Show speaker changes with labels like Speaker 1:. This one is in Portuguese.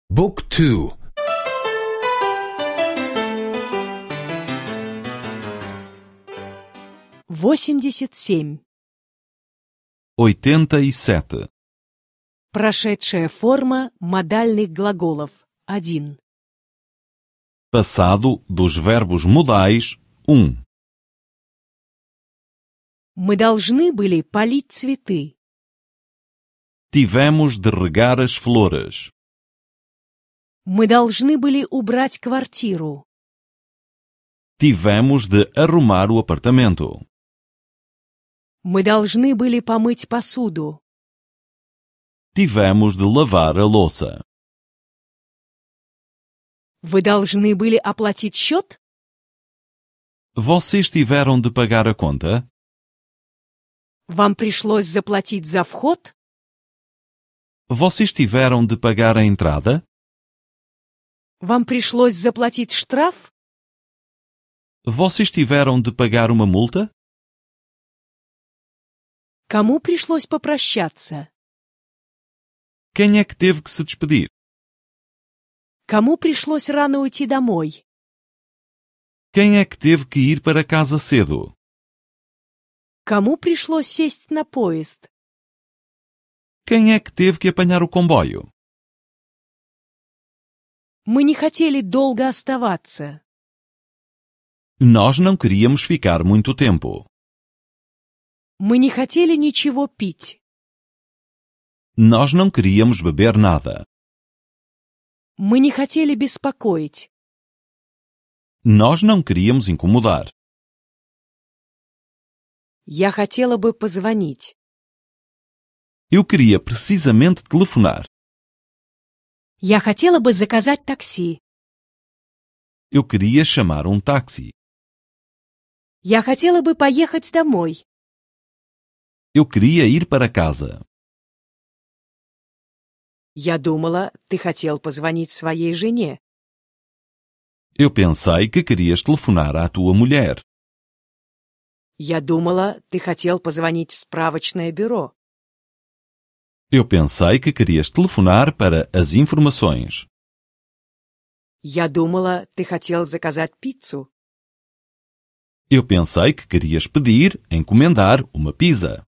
Speaker 1: بوك تو
Speaker 2: 87.
Speaker 3: 87.
Speaker 2: Прошедшая форма модальных глаголов. 1.
Speaker 3: Passado dos verbos modais 1.
Speaker 2: Мы должны были полить цветы.
Speaker 3: Tivemos de regar as flores.
Speaker 2: Мы должны были убрать квартиру.
Speaker 3: Tivemos de arrumar o apartamento.
Speaker 2: Мы должны были помыть посуду.
Speaker 3: Tivemos de lavar a louça.
Speaker 2: Вы должны были оплатить счет?
Speaker 3: Vocês tiveram de pagar a conta?
Speaker 2: Вам пришлось заплатить за вход?
Speaker 3: Vocês tiveram de pagar a entrada?
Speaker 2: Вам пришлось заплатить штраф?
Speaker 3: Vocês tiveram de pagar uma multa?
Speaker 2: Кому пришлось попрощаться?
Speaker 3: Quem é que teve que se despedir?
Speaker 2: Кому пришлось рано уйти домой?
Speaker 3: Quem é que teve que ir para casa cedo?
Speaker 2: Кому пришлось сесть на поезд?
Speaker 3: Quem é que teve que apanhar o comboio?
Speaker 2: Мы не хотели долго оставаться.
Speaker 3: Nós não queríamos ficar muito tempo.
Speaker 2: Мы не хотели ничего пить.
Speaker 3: Nós não queríamos beber nada.
Speaker 2: Мы не хотели беспокоить.
Speaker 3: Nós não queríamos incomodar.
Speaker 2: Я хотела бы позвонить.
Speaker 3: Eu queria precisamente telefonar.
Speaker 2: Я хотела бы заказать такси.
Speaker 3: Eu queria chamar um táxi.
Speaker 2: Я хотела бы поехать домой.
Speaker 3: Eu queria ir para casa.
Speaker 2: Я думала, ты хотел позвонить своей жене.
Speaker 3: Eu pensei que querias telefonar à tua mulher.
Speaker 2: Я думала, ты хотел позвонить в справочное бюро.
Speaker 3: Eu pensei que querias telefonar para as informações.
Speaker 2: Я думала, ты хотел заказать пиццу.
Speaker 3: Eu pensei que querias pedir, encomendar uma pizza.